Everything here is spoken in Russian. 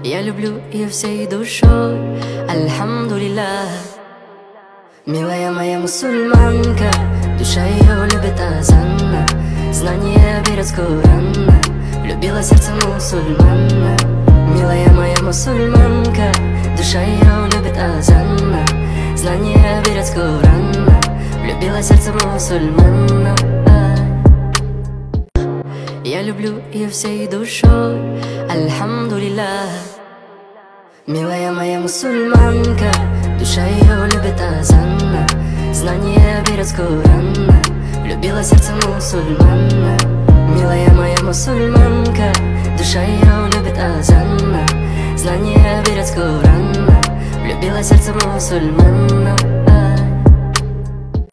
Я люблю ее всей душой, альхамдулиллах. Милая моя мусульманка, душа ее любит азан, знание берет с Корана, любила сердце мусульмана. Милая моя мусульманка, душа ее любит азан, знание берет с Корана, любила сердце мусульмана. Я люблю ее всей душой, альхамдулиллах. Милая моя мусульманка, душа ее любит азан, знание берет с Корана, любила сердце мусульмана. Милая моя мусульманка, душа ее любит азан, знание берет с Корана, любила сердце мусульмана.